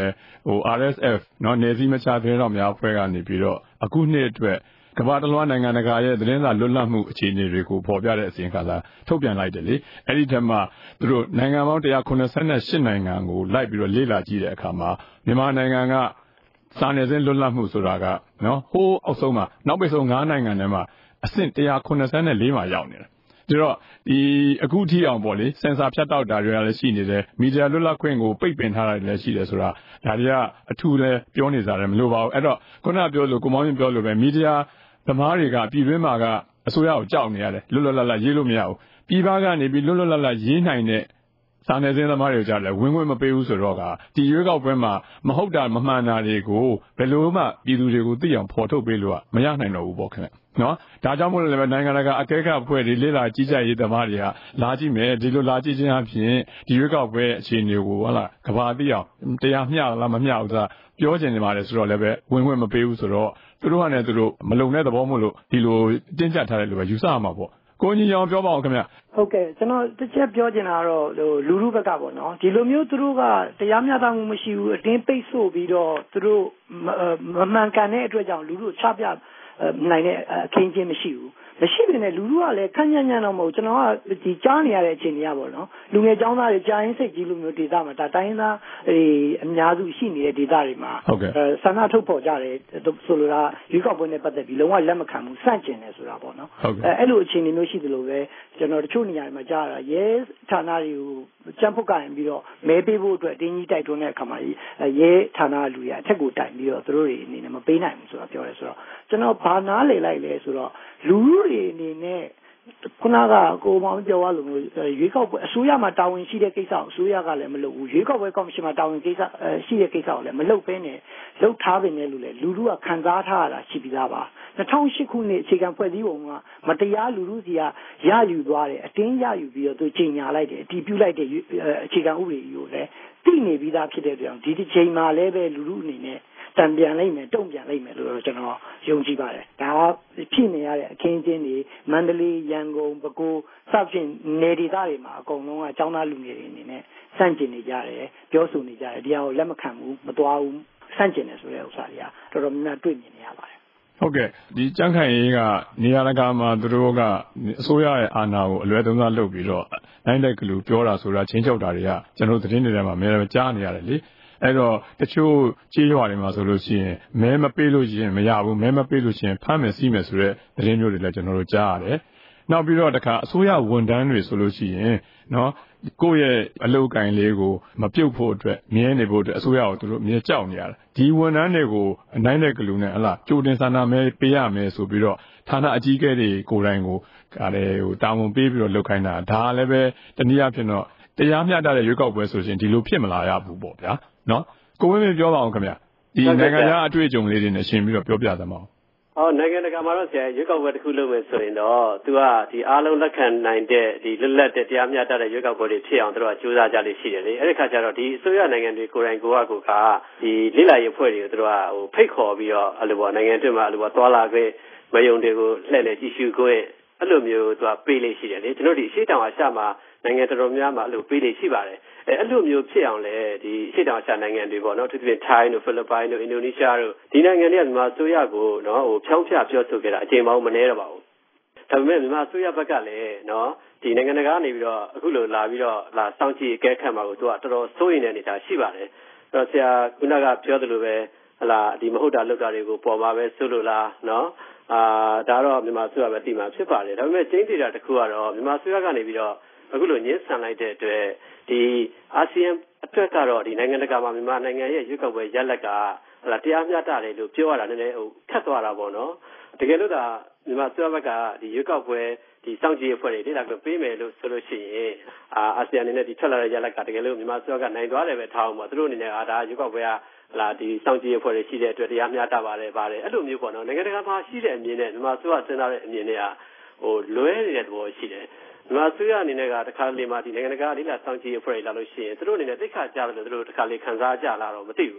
RSF เนาะနယ်စည်းမခြားသတင်းတော်များအဖွဲ့ကနေပြီးတော့အခုနှစ်အတွက်ကမ္ဘာတလွှားနိုင်ငံတကာရဲ့သတင်းစာလွတ်လပ်မှုအခြေအနေတွေကိုဖော်ပြတဲ့အစီရင်ခံစာထုတ်ပြန်လိုက်တယ်လေအဲ့ဒီထက်မှသူတို့နိုင်ငံပေါင်း198နိုင်ငံကိုလိုက်ပြီးတော့လေ့လာကြည့်တဲ့အခါမှာမြန်မာနိုင်ငံကစာနယ်ဇင်းလွတ်လပ်မှုဆိုတာကနော်ဟိုးအောက်ဆုံးမှာနောက်ပိတ်ဆုံး9နိုင်ငံထဲမှာအဆင့်184မှာရောက်နေတယ်ဒါတော့ဒီအခုထိအောင်ပေါ့လေစင်ဆာဖြတ်တောက်တာတွေကလည်းရှိနေတယ်မီဒီယာလွတ်လပ်ခွင့်ကိုပိတ်ပင်ထားတာတွေလည်းရှိတယ်ဆိုတာဒါတွေကအထူးလည်းပြောနေကြတယ်မလို့ပါဘူးအဲ့တော့ခုနပြောလို့ကိုမောင်မြင့်ပြောလို့ပဲမီဒီယာသမားတွေကပြည်တွင်းမှာကအစိုးရကိုကြောက်နေရတယ်လွတ်လွတ်လပ်လပ်ရေးလို့မရဘူးပြည်ပကနေပြီးလွတ်လွတ်လပ်လပ်ရေးနိုင်တဲ့စာနယ်ဇင်းသမားတွေကြားလည်းဝင်ခွင့်မပေးဘူးဆိုတော့ကဒီရွေးကောက်ပွဲမှာမဟုတ်တာမမှန်တာတွေကိုဘယ်လိုမှပြည်သူတွေကိုသိအောင်ဖော်ထုတ်ပေးလို့မရနိုင်တော့ဘူးပေါ့ခင်ဗျနော်ဒါကြောင့်မို့လို့လည်းနိုင်ငံတကာအကဲခတ်အဖွဲ့တွေလေ့လာကြီးကြပ်ရေးသမားတွေကလာကြည့်မယ်ဒီလိုလာကြည့်ခြင်းအပြင်ဒီရွေးကောက်ပွဲအခြေအနေကိုဟုတ်လားကဘာသိအောင်တရားမျှလားမမျှဘူးဆိုတာပြောချင်နေပါတယ်ဆိုတော့လည်းပဲဝင်ခွင့်မပေးဘူးဆိုတော့သူတို့ကလည်းသူတို့မလုံတဲ့သဘောမို့လို့ဒီလိုတင်းကျပ်ထားတယ်လို့ပဲယူဆရမှာပေါ့ကိုကြီးရောပြောပါအောင်ခင်ဗျ
ဟုတ်ကဲ့ကျွန်တော်တစ်ချက်ပြောချင်တာတော့လူလူဘက်ကပေါ့နော်ဒီလိုမျိုးသူတို့ကတရားမျှတမှုမရှိဘူးအတင်းပိတ်ဆို့ပြီးတော့သူတို့မမှန်ကန်တဲ့အတွက်ကြောင့်လူလူချပြနိုင်တဲ့အခင်းချင်းမရှိဘူးမရှိနေတယ်လူလူကလည်းခန့်ညံ့ညံ့တော့မဟုတ်ကျွန်တော်ကဒီကြားနေရတဲ့အခြေအနေရပေါ့နော်လူငယ်ចောင်းသားတွေကြာရင်စိတ်ကြီးလိုမျိုးဒေသမှာဒါတိုင်းသားအများစုရှိနေတဲ့ဒေသတွေမှာဆန္ဒထုတ်ဖော်ကြတယ်ဆိုလိုတာရွေးကောက်ပွဲနဲ့ပတ်သက်ပြီးလုံးဝလက်မခံဘူးစန့်ကျင်တယ်ဆိုတာပေါ့နော်အဲ့လိုအခြေအနေမျိုးရှိတယ်လို့ပဲကျွန်တော်တချို့နေရာတွေမှာကြားရတာရဲဌာနတွေကိုကြမ်းဖုတ်ကရင်ပြီးတော့မဲပေးဖို့အတွက်တင်းကြီးတိုက်တွန်းတဲ့အခါမှာရဲဌာနလူတွေအထက်ကိုတိုင်ပြီးတော့သူတို့တွေအနေနဲ့မပေးနိုင်ဘူးဆိုတာပြောတယ်ဆိုတော့ကျွန်တော်ဘာနားလေလိုက်လဲဆိုတော့လူတွေအနေနဲ့ခုနကကိုမောင်ပြောရလို့ရွေးကောက်ပွဲအစိုးရမှာတာဝန်ရှိတဲ့ကိစ္စကိုအစိုးရကလည်းမလုပ်ဘူးရွေးကောက်ပွဲကော်မရှင်မှာတာဝန်ကိစ္စရှိတဲ့ကိစ္စကိုလည်းမလုပ်ဘဲနဲ့လုပ်ထားပင်လည်းလို့လေလူလူကခံစားထားရတာရှိပြီးသားပါ2008ခုနှစ်အခြေခံဖွဲ့စည်းပုံကမတရားလူလူစီကရယူသွားတယ်အတင်းရယူပြီးတော့သူချိန်ညာလိုက်တယ်အတီးပြုတ်လိုက်တဲ့အခြေခံဥပဒေကြီးကိုလည်းသိနေပြီးသားဖြစ်တဲ့အတွက်ဒီတစ်ချိန်မှာလည်းပဲလူလူအနေနဲ့တံပြန်လိုက်မယ်တုံ့ပြန်လိုက်မယ်လို့ကျွန်တော်ယုံကြည်ပါတယ်ဒါဖြစ်နေရတဲ့အခင်းကျင်းတွေမန္တလေးရန်ကုန်ပဲခူးစသဖြင့်နေဒေသတွေမှာအကုန်လုံးကចောင်းသားလူငယ်တွေအနေနဲ့စန့်ကျင်နေကြတယ်ပြောဆိုနေကြတယ်ဒီဟာကိုလက်မခံဘူးမသွားဘူးစန့်ကျင်တယ်ဆိုတဲ့ဥစ္စာတွေကတော်တော်များများတွေ့မြင်နေရပါတယ်
ဟုတ်ကဲ့ဒီကြန့်ခိုင်ရေးကနေရာတကာမှာသူတို့ကအစိုးရရဲ့အာဏာကိုအလွယ်သုံးစားလုပ်ပြီးတော့နိုင်တဲ့ကလူပြောတာဆိုတာချင်းချုပ်တာတွေကကျွန်တော်သတင်းတွေထဲမှာအများကြီးကြားနေရတယ်လေအဲ့တော့တချို့ကြေးရွာတွေမှာဆိုလို့ရှိရင်မဲမပေးလို့ရှိရင်မရဘူးမဲမပေးလို့ရှိရင်ဖမ်းမယ်စီးမယ်ဆိုတဲ့သတင်းမျိုးတွေလည်းကျွန်တော်တို့ကြားရတယ်နောက်ပြီးတော့တခါအစိုးရဝန်ထမ်းတွေဆိုလို့ရှိရင်နော်ကိုယ့်ရဲ့အလုပ်ကိုင်လေးကိုမပြုတ်ဖို့အတွက်မြဲနေဖို့အတွက်အစိုးရကိုသူတို့မြဲကြောက်နေရတယ်ဒီဝန်ထမ်းတွေကိုအနိုင်တဲ့ကလူနဲ့ဟလာကြိုတင်ဆန္ဒမဲပေးရမယ်ဆိုပြီးတော့ဌာနအကြီးအကဲတွေကိုယ်တိုင်ကိုတာဝန်ပေးပြီးတော့လုပ်ခိုင်းတာဒါလည်းပဲတနည်းအားဖြင့်တော့တရားမျှတတဲ့ရွေးကောက်ပွဲဆိုရင်ဒီလိုဖြစ်မလာရဘူးပေါ့ဗျာနော်ကိုဝင်းမင်းပြောပါအောင်ခင်ဗျဒီနိုင်ငံခြားအတွေ့အကြုံလေးတွေနဲ့ရှင်းပြီးတော့ပြောပြသမှာ
နိုင်ငံတကာမှာတော့ဆရာရွေးကောက်ပွဲတစ်ခုလုပ်မယ်ဆိုရင်တော့သူကဒီအားလုံးလက်ခံနိုင်တဲ့ဒီလွတ်လပ်တဲ့တရားမျှတတဲ့ရွေးကောက်ပွဲတွေဖြစ်အောင်သူတို့ကကြိုးစားကြလိမ့်ရှိတယ်လေအဲ့ဒီခါကျတော့ဒီအစိုးရနိုင်ငံတွေကိုယ်တိုင်ကိုကဒီလိလာရေးအဖွဲ့တွေကိုသူတို့ကဖိတ်ခေါ်ပြီးတော့အဲ့လိုပေါ့နိုင်ငံတွင်းမှာအဲ့လိုပေါ့သွားလာခွင့်မယုံတွေကိုလှည့်လည်ကြည့်ရှုခွင့်အဲ့လိုမျိုးသူကပေးလိမ့်ရှိတယ်လေကျွန်တော်ဒီအရှိတောင်အရှမှာနိုင်ငံတော်တော်များများအဲ့လိုပေးလိမ့်ရှိပါတယ်အဲ့လိုမျိုးဖြစ်အောင်လေဒီအရှိတောင်အရှနိုင်ငံတွေပေါ့နော်သူတို့ထိုင်းတို့ဖိလစ်ပိုင်တို့အင်ဒိုနီးရှားတို့ဒီနိုင်ငံတွေကမြန်မာအစိုးရကိုနော်ဖြောင်းဖြပြောဆိုခဲ့တာအချိန်ပေါင်းမနည်းတော့ပါဘူးဒါပေမဲ့မြန်မာအစိုးရဘက်ကလည်းနော်ဒီနိုင်ငံတကာကနေပြီးတော့အခုလိုလာပြီးတော့စောင့်ကြည့်အကဲခတ်မှာကိုသူကတော်တော်စိုးရိမ်တဲ့အနေအထားရှိပါတယ်အဲ့တော့ဆရာခုနကပြောသလိုပဲဒီမဟုတ်တာလုပ်တာတွေကိုပေါ်မှာပဲစိုးလို့လားနော်ဒါတော့မြန်မာအစိုးရပဲသိမှာဖြစ်ပါတယ်ဒါပေမဲ့ကျင်းသေးတာတစ်ခုကတော့မြန်မာအစိုးရကနေပြီးတော့အခုလိုညှင်းဆန်လိုက်တဲ့အတွက်ဒီအာဆီယံအတွက်ကတော့ဒီနိုင်ငံတကာမှာမြန်မာနိုင်ငံရဲ့ရွေးကောက်ပွဲရလဒ်ကတရားမျှတတယ်လို့ပြောရတာနည်းနည်းခက်သွားတာပေါ့နော်တကယ်လို့ဒါမြန်မာအစိုးရဘက်ကဒီရွေးကောက်ပွဲဒီစောင့်ကြည့်အဖွဲ့တွေလေ့လာပေးမယ်လို့ဆိုလို့ရှိရင်အာဆီယံအနေနဲ့ဒီထွက်လာတဲ့ရလဒ်ကတကယ်လို့မြန်မာအစိုးရကနိုင်သွားတယ်ပဲထားအောင်ပေါ့သူတို့အနေနဲ့ဒါရွေးကောက်ပွဲကဒီစောင့်ကြည့်အဖွဲ့တွေရှိတဲ့အတွက်တရားမျှတပါတယ်အဲ့လိုမျိုးပေါ့နော်နိုင်ငံတကာမှာရှိတဲ့အမြင်နဲ့မြန်မာအစိုးရစဉ်းစားတဲ့အမြင်တွေကလွဲနေတဲ့သဘောရှိတယ်မြန်မာအစိုးရအနေနဲ့ကတခါလေမှဒီနိုင်ငံတကာလေးလာစောင့်ကြည့်အဖွဲ့တွေလာလို့ရှိရင်သူတို့အနေနဲ့သိက္ခာကျတယ်လို့သူတို့တခါလေခံစားကြလာတော့မသိဘူး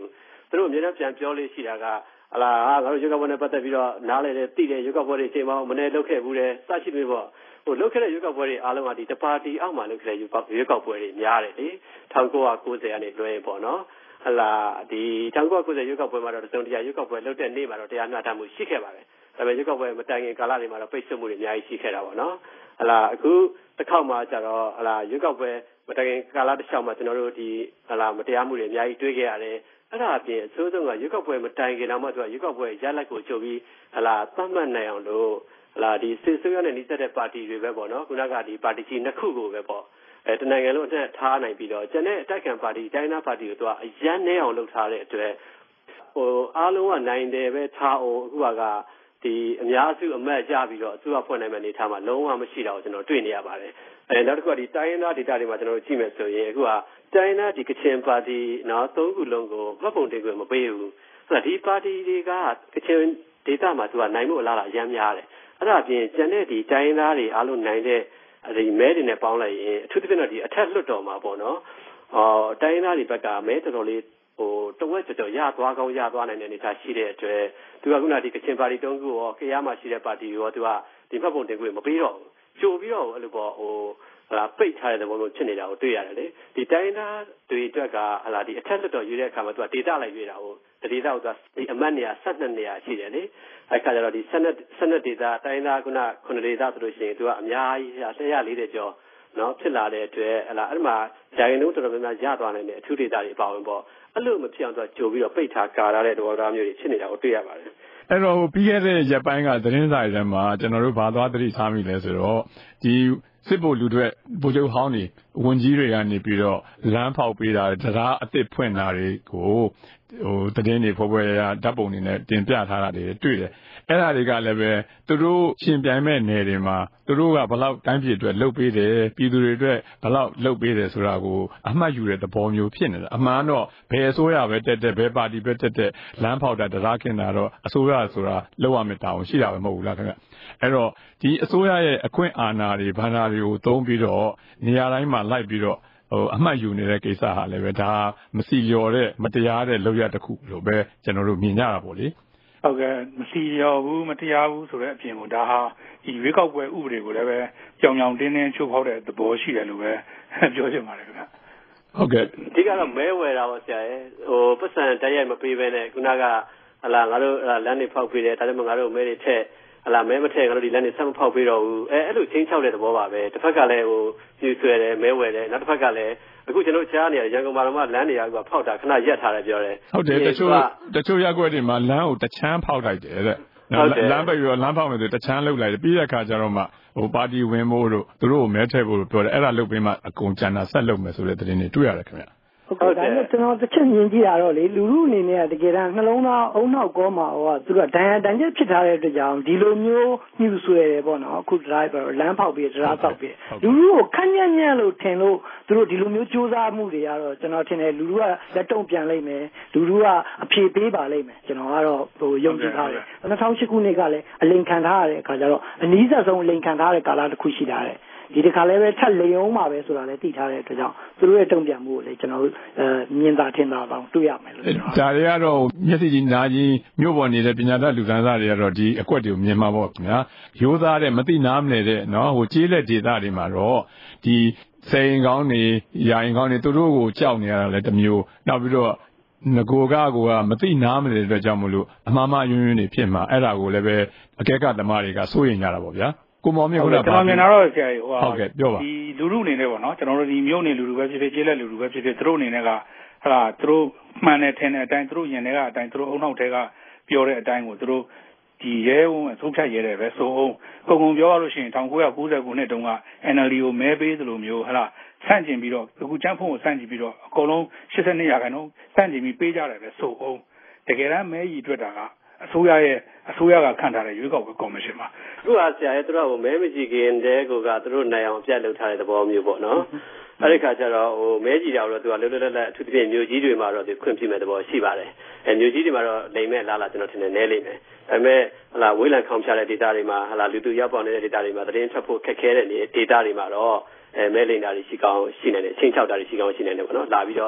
သူတို့အများနဲ့ပြန်ပြောလို့ရှိတာကဟလာငါတို့ရွေးကောက်ပွဲနဲ့ပတ်သက်ပြီးတော့နားလည်တဲ့သိတဲ့ရွေးကောက်ပွဲတွေအချိန်မှမနေ့လုပ်ခဲ့ဘူးတယ်စရှိပြီပေါ့ဟိုလုပ်ခဲ့တဲ့ရွေးကောက်ပွဲတွေအားလုံးကဒီတပါတီအောက်မှာလုပ်ခဲ့တဲ့ရွေးကောက်ပွဲတွေများတယ်လေ1990ကနေလွှဲရင်ပေါ့နော်ဟလာဒီ1990ရွေးကောက်ပွဲမှာတော့တစုံတရာရွေးကောက်ပွဲလုပ်တဲ့နေ့မှာတော့တရားမျှတမှုရှိခဲ့ပါတယ်ဒါပေမဲ့ရွေးကောက်ပွဲမတိုင်ခင်ကာလတွေမှာတော့ပိတ်ဆို့မှုတွေအများကြီးရှိခဲ့တာပေါ့နော်ဟလာအခုတစ်ခေါက်မှကျတော့ဟလာရွေးကောက်ပွဲမတိုင်ခင်ကာလတစ်လျှောက်မှာကျွန်တော်တို့ဒီဟလာမတရားမှုတွေအများကြီးတွေ့ခဲ့ရတယ်အဲ့ဒါအပြင်အစိုးဆုံးကရွေးကောက်ပွဲမတိုင်ခင်တော့မှသူကရွေးကောက်ပွဲရလဒ်ကိုချုပ်ပြီးဟလာသတ်မှတ်နိုင်အောင်လို့ဟလာဒီစစ်ဆိုးရနဲ့နှိစက်တဲ့ပါတီတွေပဲပေါ့နော်ခုနကဒီပါတီကြီးနှစ်ခုကိုပဲပေါ့တနိုင်ငံလုံးအထက်ထားနိုင်ပြီးတော့ကျန်တဲ့အတိုက်ခံပါတီတိုင်းသားပါတီကိုသူကအရန်နေအောင်လုပ်ထားတဲ့အတွက်ဟိုအားလုံးကနိုင်တယ်ပဲထားအောင်အခုကဒီအများစုအမတ်ရပြီးတော့အစိုးရဖွဲ့နိုင်မယ့်အနေအထားမှာလုံးဝမရှိတာကိုကျွန်တော်တွေ့နေရပါတယ်နောက်တစ်ခုကဒီတိုင်းသားဒေသတွေမှာကျွန်တော်တို့ကြည့်မယ်ဆိုရင်အခုကတိုင်းသားဒီကချင်ပါတီနော်သုံးခုလုံးကိုမှတ်ပုံတင်ခွင့်မပေးဘူးအဲ့ဒါဒီပါတီတွေကကချင်ဒေသမှာသူကနိုင်မှုအလားအလာရမ်းများတယ်အဲ့ဒါအပြင်ကျန်တဲ့ဒီတိုင်းသားတွေအားလုံးနိုင်တဲ့ဒီမဲတွေနဲ့ပေါင်းလိုက်ရင်အထူးသဖြင့်တော့ဒီအထက်လွှတ်တော်မှာပေါ့နော်တိုင်းသားတွေဘက်ကမဲတော်တော်လေးဟိုတဝက်ကျော်ရသွားကောင်းရသွားနိုင်တဲ့အနေအထားရှိတဲ့အတွက်သူကခုနဒီကချင်ပါတီတုံးခုရောခရမှာရှိတဲ့ပါတီရောသူကဒီမှတ်ပုံတင်ခွင့်မပေးတော့ဘူးကြိုပြီးတော့အဲ့လိုပေါ့ဟိုပိတ်ထားတဲ့သဘောမျိုးဖြစ်နေတာကိုတွေ့ရတယ်လေဒီတိုင်းသားတွေအတွက်ကဟလာဒီအထက်လွှတ်တော်ရွေးတဲ့အခါမှာသူကဒေတာလိုက်ရွေးတာဟုတ်ဒေတာကိုသူကဒီအမတ်နေရာ12နေရာရှိတယ်လေအဲ့ခါကျတော့ဒီ12ဒေတာတိုင်းသားခုန9ဒေတာဆိုလို့ရှိရင်သူကအများကြီး140ကျော်နော်ဖြစ်လာတဲ့အတွက်ဟလာအဲ့မှာဂျိုင်နုတော်တော်များများရသွားနိုင်တဲ့အထူးဒေတာတွေပါဝင်ပေါ့အဲ့လိုမဖြစ်အောင်သူကကြိုပြီးတော့ပိတ်ထားကာရတဲ့သဘောထားမျိုးတွေဖြစ်နေတာကိုတွေ့ရပါတယ်
အဲ့တော့ပြီးခဲ့တဲ့ရက်ပိုင်းကသတင်းစာတွေထဲမှာကျွန်တော်တို့ဘာသွားသတိထားမိလဲဆိုတော့ဒီစစ်ဗိုလ်လူတွေဗိုလ်ချုပ်ဟောင်းတွေဝန်ကြီးတွေကနေပြီးတော့လမ်းဖောက်ပေးတာတရားအသစ်ဖွင့်တာတွေကိုဟိုသတင်းတွေဖော်ပြရဓာတ်ပုံတွေနဲ့တင်ပြထားတာတွေတွေ့တယ်အဲ့ဒါတွေကလည်းပဲသူတို့ရှင်ပြိုင်မဲ့နယ်တွေမှာသူတို့ကဘလောက်တိုင်းပြည်အတွက်လုပ်ပေးတယ်ပြည်သူတွေအတွက်ဘလောက်လုပ်ပေးတယ်ဆိုတာကိုအမှတ်ယူတဲ့သဘောမျိုးဖြစ်နေတာအမှန်တော့ဘယ်အစိုးရပဲတက်ဘယ်ပါတီပဲတက်လမ်းဖောက်တာတရားခင်တာတော့အစိုးရဆိုတာလောက်ရမယ့်တာဝန်ရှိတာပဲမဟုတ်ဘူးလားခင်ဗျအဲ့တော့ဒီအစိုးရရဲ့အခွင့်အာဏာတွေဘာသာတွေကိုသုံးပြီးတော့နေရာတိုင်းမှာလိုက်ပြီးတော့အမှတ်ယူနေတဲ့ကိစ္စဟာလည်းပဲဒါမစီလျော်တဲ့မတရားတဲ့လုပ်ရတစ်ခုလို့ပဲကျွန်တော်တို့မြင်ကြတာပေါ့လေ
ဟုတ်ကဲ့မစီလျော်ဘူးမတရားဘူးဆိုတဲ့အပြင်ကိုဒါဟာဒီရွေးကောက်ပွဲဥပဒေကိုလည်းပဲကြောင်ကြောင်တင်းတင်းချိုးဖောက်တဲ့သဘောရှိတယ်လို့ပဲပြောချင်ပါတယ်ခင်ဗျ
ဟုတ်ကဲ့
ဒီကတော့မဲဝယ်တာပေါ့ဆရာရဲ့ဟိုပတ်စံတိုက်ရိုက်မပေးဘဲနဲ့ခုနကဟလာငါတို့လမ်းတွေဖောက်ပေးတယ်ဒါပေမဲ့ငါတို့မဲတွေထက်ဟလာမဲမထက်ငါတို့ဒီလမ်းတွေဆက်မဖောက်ပေးတော့ဘူးအဲ့လိုချင်းချောက်တဲ့သဘောပါပဲတစ်ဖက်ကလည်းဟိုပြူဆွဲတယ်မဲဝယ်တယ်နောက်တစ်ဖက်ကလည်းအခုကျွန်တော်ကြားနေရရန်ကုန်မှာတော့လမ်းတွေကဖောက်တာခဏရက်ထားတယ်ပြောတယ်
ဟုတ်တယ်တချို့ရက်ွက်တွေမှာလမ်းကိုတချမ်းဖောက်လိုက်တယ်တဲ့လမ်းပိတ်ပြီးတော့လမ်းဖောက်နေတယ်တချမ်းလုတ်လိုက်တယ်ပြီးတဲ့အခါကျတော့မှဟိုပါတီဝင်ဖို့တို့သူတို့ကိုမဲထည့်ဖို့တို့ပြောတယ်အဲ့ဒါလုတ်ပြီးမှအကုန်ကျန်တာဆက်လုတ်မယ်ဆိုတဲ့သတင်းတွေတွေ့ရတယ်ခင်ဗျ
ဟုတ်ကဲ့ဒါနဲ့ကျွန်တော်တစ်ချက်မြင်ကြည့်ရတော့လေလူလူအနေနဲ့တကယ်တမ်းနှလုံးသားအုံနောက်ကောမှာဟောသူတို့ဒဏ်ရာတန်ချက်ဖြစ်ထားတဲ့အတွက်ကြောင့်ဒီလိုမျိုးညှူဆွဲတယ်ပေါ့နော်အခုဒရိုက်ဘာလမ်းဖောက်ပြီးဒရာဖောက်ပြီးလူလူကိုခန့်ညံ့ညံ့လို့ထင်လို့သူတို့ဒီလိုမျိုးစူးစမ်းမှုတွေကတော့ကျွန်တော်ထင်တယ်လူလူကလက်တုံ့ပြန်လိုက်မယ်လူလူကအဖြေပေးပါလိမ့်မယ်ကျွန်တော်ကတော့ဟိုယုံကြည်ထားတယ်2008ခုနှစ်ကလည်းအလိန်ခံထားရတဲ့အခါကျတော့အနည်းဆုံးအလိန်ခံထားတဲ့ကာလတစ်ခုရှိတာတဲ့ဒီတစ်ခါလည်းပဲထပ်လိန်အောင်ပါပဲဆိုတာလည်းသိထားတဲ့အတွက်ကြောင့်သူတို့ရဲ့တုံ့ပြန်မှုကိုလည်းကျွန်တော်တို့မြင်သာထင်သာအောင်တွေ့ရမယ်လို့
ဒါတွေကတော့မျက်စိကြီးနားကြီးမြို့ပေါ်နေတဲ့ပညာတတ်လူသားတွေကတော့ဒီအကွက်တွေကိုမြင်မှာပေါ့ခင်ဗျာရိုးသားတဲ့မသိနားမလည်တဲ့နော်ဟိုကျေးလက်ဒေသတွေမှာတော့ဒီစိန်ကောင်းတွေရာရင်ကောင်းတွေသူတို့ကိုကြောက်နေရတာလည်းတစ်မျိုးနောက်ပြီးတော့ငကိုကမသိနားမလည်တဲ့အတွက်ကြောင့်မလို့အမှားမှယွန်းယွန်းတွေဖြစ်မှာအဲ့ဒါကိုလည်းပဲအကဲကသမားတွေကစိုးရိမ်ကြတာပေါ့ဗျာကိုမောင်မြင့်ခုနက
ကျွန်တော်မြင်တာတော့ဆရာကြီးဟို
ဟုတ်ကဲ့ပြောပါ
ဒီလူလူအနေနဲ့ပေါ့နော်ကျွန်တော်တို့ဒီမြို့နေလူလူပဲဖြစ်ဖြစ်ကျေးလက်လူလူပဲဖြစ်ဖြစ်သူတို့အနေနဲ့ကဟလာသူတို့မှန်တယ်ထင်တဲ့အတိုင်းသူတို့ရင်ထဲကအတိုင်းသူတို့အုံနောက်ထဲကပြောတဲ့အတိုင်းကိုသူတို့ဒီရဲဝန်အဆုံးဖြတ်ရဲတယ်ပဲဆိုအောင်ကုံပြောရလို့ရှိရင်1990ခုနှစ်တုန်းက NLD ကိုမဲပေးသလိုမျိုးဟလာဆန့်ကျင်ပြီးတော့အခုကျန်းဖုံးကိုဆန့်ကျင်ပြီးတော့အကုန်လုံး82ရာခိုင်နှုန်းဆန့်ကျင်ပြီးပေးကြတယ်ပဲဆိုအောင်တကယ်တမ်းမဲကြီးအတွက်တာကအစိုးရကခန့်ထားတဲ့ရွေးကောက်ပွဲကော်မရှင်မှာ
သူကဆရာရဲ့သူတို့ကမဲမကြည့်ခင်တည်းကသူတို့နိုင်အောင်ပြတ်လုပ်ထားတဲ့သဘောမျိုးပေါ့နော်အဲ့ဒီခါကျတော့ဟိုမဲကြည့်တာတော့သူကလွတ်လွတ်လပ်လပ်အထူးသဖြင့်မြို့ကြီးတွေမှာတော့သူခွင့်ပြုမဲ့သဘောရှိပါတယ်မြို့ကြီးတွေမှာတော့လိမ်မဲ့လားကျွန်တော်ထင်တယ်နဲလိမ့်မယ်ဒါပေမဲ့ဟလာဝေးလံခေါင်ဖြားတဲ့ဒေတာတွေမှာဟလာလူသူရောက်ပေါက်နေတဲ့ဒေတာတွေမှာသတင်းထွက်ဖို့ခက်ခဲတဲ့ဒေတာတွေမှာတော့မဲလိမ်တာတွေရှိကောင်းရှိနေတယ်ချင်းချောက်တာတွေရှိကောင်းရှိနေတယ်ပေါ့နော်လာပြီးတော့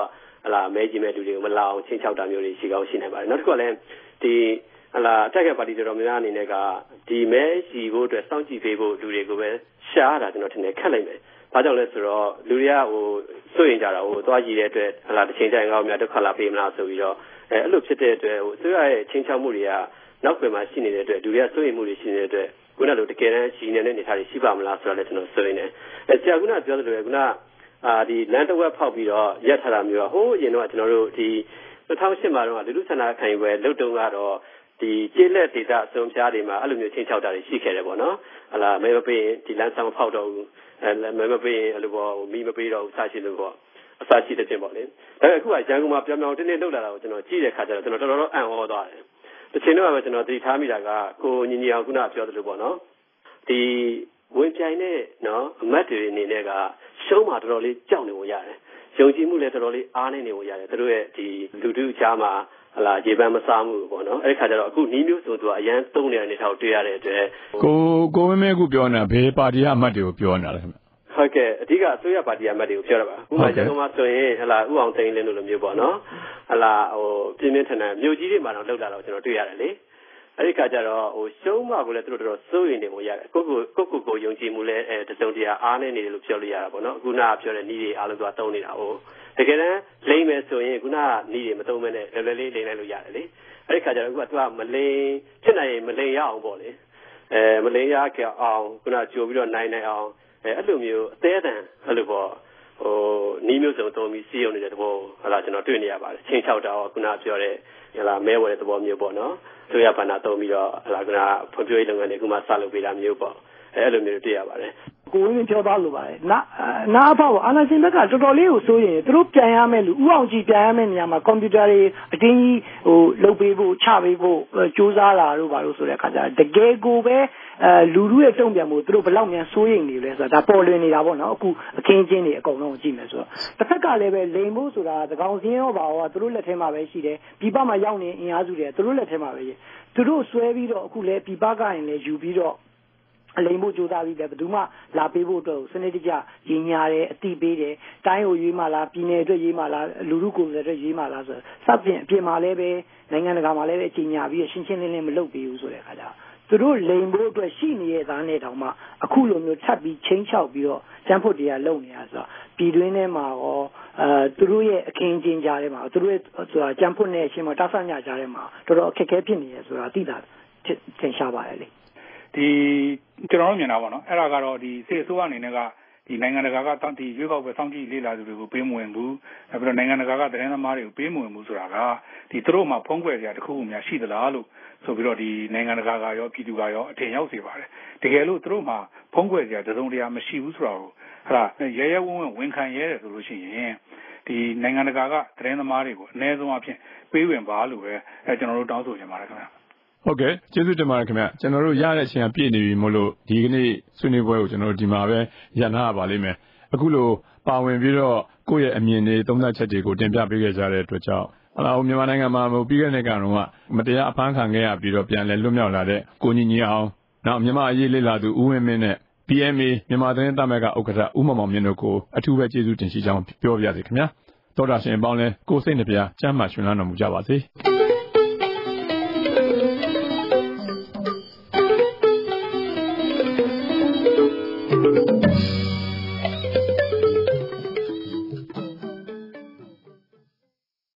မဲကြီးမဲ့လူတွေကိုမလာအောင်ချင်းချောက်တာမျိုးတွေရှိကောင်းရှိနေပါတယ်နောက်တစ်ခုကလည်းဒီတက်ခဲ့ပါတီတော်များအနေနဲ့ကဒီမဲကြီးဖို့အတွက်စောင့်ကြည့်ပေးဖို့လူတွေကိုပဲရှားတာကျွန်တော်ထင်တယ်ခက်လိုက်မယ်ဘာကြောင့်လဲဆိုတော့လူတွေကစိုးရင်ကြတာသွားကြည့်တဲ့အတွက်တစ်ချိန်တိုင်းကောင်းများဒုက္ခလာပေးမလားဆိုပြီးတော့အဲ့လိုဖြစ်တဲ့အတွက်အစိုးရရဲ့ချင်းချောက်မှုတွေကနောက်ပြန်မှရှိနေတဲ့အတွက်လူတွေကစိုးရိမ်မှုတွေရှိနေတဲ့အတွက်ခုနလိုတကယ်တမ်းရှိနေတဲ့အနေအထားတွေရှိပါမလားဆိုတော့လည်းကျွန်တော်စိုးရိမ်တယ်ဆရာကပြောသလိုပဲခုနဒီလမ်းတစ်ဝက်ဖောက်ပြီးတော့ရက်ထားတာမျိုးကဟိုးအရင်တော့ကျွန်တော်တို့ဒီ2008မှာတော့လူလူဆန္ဒခံယူပွဲလှုပ်တုံးကတော့ဒီကျေးလက်ဒေသအစုံပြားတွေမှာအဲ့လိုမျိုးချင်းချောက်တာတွေရှိခဲ့တယ်ပေါ့နော်မဲမပေးရင်ဒီလမ်းဆောင်ဖောက်တော့ဘူးမဲမပေးရင်အဲ့လိုပေါ့မီးမပေးတော့ဘူးစရှိလို့ပေါ့အစရှိတဲ့ပြင်ပေါ့လေဒါပေမဲ့အခုကရန်ကုန်မှာပြောင်ပြောင်တင်းတင်းလှုပ်လာတာကိုကျွန်တော်ကြည့်တဲ့ခါကျတော့ကျွန်တော်တော်တော်အံ့ဩသွားတယ်တစ်ချိန်တော့ပဲကျွန်တော်သတိထားမိတာကကိုညီညီအောင်ခုနပြောသလိုပေါ့နော်ဒီဝင်ပြိုင်တဲ့နော်အမတ်တွေအနေနဲ့ကရှုံးမှာတော်တော်လေးကြောက်နေဝင်ရတယ်ယုံကြည်မှုလည်းတော်တော်လေးအားနေနေဝင်ရတယ်သူတို့ရဲ့ဒီလူထုကြားမှာရေပန်းမစားမှုပေါ့နော်အဲ့ဒီခါကျတော့အခုနီးမျိုးဆိုသူကအရန်သုံးနေတဲ့အနေထားကိုတွေ့ရတဲ့အတွက်
ကိုဝင်းမဲခုပြောနေတာဘယ်ပါတီကအမတ်တွေကိုပြောနေတာလဲခင်ဗျ
ဟုတ်ကဲ့အဓိကအစိုးရပါတီအမတ်တွေကိုပြောတာပါဥပမာကျွန်တော်မှဆိုရင်ဥအောင်သိန်းလင်းတို့လိုမျိုးပေါ့နော်ပြင်းပြင်းထန်ထန်မြို့ကြီးတွေမှာတော့လောက်လာတော့ကျွန်တော်တွေ့ရတယ်လေအဲ့ဒီခါကျတော့ရှုံးမှကိုလည်းသူတို့တော်စိုးရိမ်နေပုံရတယ်ကိုယုံကြည်မှုလည်းတစုံတရာအားနေနေတယ်လို့ပြောလို့ရတာပေါ့နော်အခုနကပြောတဲ့နီးတွေအားလုံးကသုံးနေတာတကယ်တမ်းလိမ့်မယ်ဆိုရင်ခုနကနီးတွေမသုံးမဲနဲ့လွယ်လွယ်လေးလိမ့်လိုက်လို့ရတယ်လေအဲ့ဒီခါကျတော့အခုကသူကမလိမ့်ဖြစ်နိုင်ရင်မလိမ့်ရအောင်ပေါ့လေမလိမ့်ရအောင်ခုနကြိုပြီးတော့နိုင်အောင်အဲ့လိုမျိုးအသေးအတန်အဲ့လိုပေါ့နီးမျိုးစုံသုံးပြီးစီးရုံနေတဲ့သဘောကျွန်တော်တွေ့နေရပါတယ်ချင်းချောက်တာခုနပြောတဲ့မဲဝယ်တဲ့သဘောမျိုးပေါ့နော်ဆိုရပါနာသုံးပြီးတော့ခုနဖွံ့ဖြိုးရေးလုပ်ငန်းတွေခုမှစလုပ်ပေးတာမျိုးပေါ့အဲ့လိုမျိုးတွေ့ရပါတယ်
ကိုဝင်းပြောသားလိုပါတယ်နာအဖေအာနာရှင်ဘက်ကတော်တော်လေးကိုစိုးရင်သူတို့ပြန်ရမယ်လူဥအောင်ကြည့်ပြန်ရမယ်နေရာမှာကွန်ပျူတာတွေအတင်းကြီးလုပ်ပေးဖို့ချပေးဖို့စူးစမ်းလာတော့ဘာလို့ဆိုတဲ့အခါကျတကယ်ကိုပဲလူလူရဲ့တုံ့ပြန်မှုသူတို့ဘယ်လောက်များစိုးရိမ်နေလဲဆိုတာဒါပေါ်လွင်နေတာပေါ့နော်အခုအခင်းချင်းတွေအကုန်လုံးကြည့်မယ်ဆိုတော့တစ်ဖက်ကလည်းပဲလိန်ဖို့ဆိုတာသကောင်စင်းရောပါရောသူတို့လက်ထဲမှာပဲရှိတယ်ပြပမှာရောက်နေအင်အားစုတွေသူတို့လက်ထဲမှာပဲသူတို့ဆွဲပြီးတော့အခုလည်းပြပကရင်လည်းယူပြီးတော့အလိမ်ဖို့ကြိုးစားပြီးလည်းဘယ်သူမှလာပေးဖို့အတွက်စနစ်တကျကြီးညာတယ်အတိပေးတယ်တိုင်းကိုရွေးမှလားပြည်နယ်အတွက်ရွေးမှလားလူလူကိုယ်စားအတွက်ရွေးမှလားဆိုစသဖြင့်အပြင်မှာလည်းပဲနိုင်ငံတကာမှာလည်းပဲကြီးညာပြီးရှင်းရှင်းလင်းလင်းမလုပ်ပေးဘူးဆိုတဲ့အခါကျသူတို့လိမ်ဖို့အတွက်ရှိနေတဲ့သားနဲ့တောင်မှအခုလိုမျိုးထပ်ပြီးချင်းချောက်ပြီးတော့စံဖို့တရားလုပ်နေရဆိုတော့ပြည်တွင်းထဲမှာရောသူတို့ရဲ့အခင်းချင်းကြားထဲမှာသူတို့ရဲ့ဆိုတာကြံဖို့နဲ့ရှင်းမတာဆညကြားထဲမှာတော်တော်အခက်အခဲဖြစ်နေရဆိုတာသိတာသင်ရှားပါတယ်လေ
ဒီကျွန်တော်တို့မြင်တာပေါ့နော်အဲ့ဒါကတော့ဒီစေအစိုးရအနေနဲ့ကဒီနိုင်ငံတကာကဒီရွေးကောက်ပွဲစောင့်ကြည့်လေ့လာသူတွေကိုပေးမဝင်ဘူးနောက်ပြီးတော့နိုင်ငံတကာကသတင်းသမားတွေကိုပေးမဝင်ဘူးဆိုတာကဒီသူတို့မှဖုံးကွယ်စရာတစ်ခုခုများရှိသလားလို့ဆိုပြီးတော့ဒီနိုင်ငံတကာကရောပြည်သူကရောအထင်ရောက်စေပါတယ်တကယ်လို့သူတို့မှဖုံးကွယ်စရာတစုံတရာမရှိဘူးဆိုတာကိုရဲရဲဝံ့ဝံ့ဝန်ခံရဲတယ်ဆိုလို့ရှိရင်ဒီနိုင်ငံတကာကသတင်းသမားတွေကိုအနည်းဆုံးအဖြစ်ပေးဝင်ပါလို့ပဲကျွန်တော်တို့တောင်းဆိုချင်ပါတယ်ခင်ဗျာ
ဟုတ်ကဲ့ကျေးဇူးတင်ပါတယ်ခင်ဗျကျွန်တော်တို့ရတဲ့အချိန်ကပြည့်နေပြီမို့လို့ဒီကနေ့ဆွေးနွေးပွဲကိုကျွန်တော်တို့ဒီမှာပဲရပ်နားပါလိမ့်မယ်အခုလိုပါဝင်ပြီးတော့ကိုယ့်ရဲ့အမြင်တွေသုံးသပ်ချက်တွေကိုတင်ပြပေးခဲ့ကြတဲ့အတွက်ကြောင့်မြန်မာနိုင်ငံမှာပြီးခဲ့တဲ့ကတော့မတရားအဖမ်းခံခဲ့ရပြီးတော့ပြန်လည်လွတ်မြောက်လာတဲ့ကိုညီညီအောင်နောက်မြန်မာအရေးလေ့လာသူဦးဝင်းမင်းနဲ့ PMA မြန်မာသတင်းသမဂ္ဂဥက္ကဋ္ဌဦးမောင်မောင်မြင့်တို့ကိုအထူးပဲကျေးဇူးတင်ရှိကြောင်းပြောပါရစေခင်ဗျာသောတာရှင်အပေါင်းလည်းကိုယ်စိတ်နှပြချမ်းသာရှင်လန်းတော်မူကြပါစေ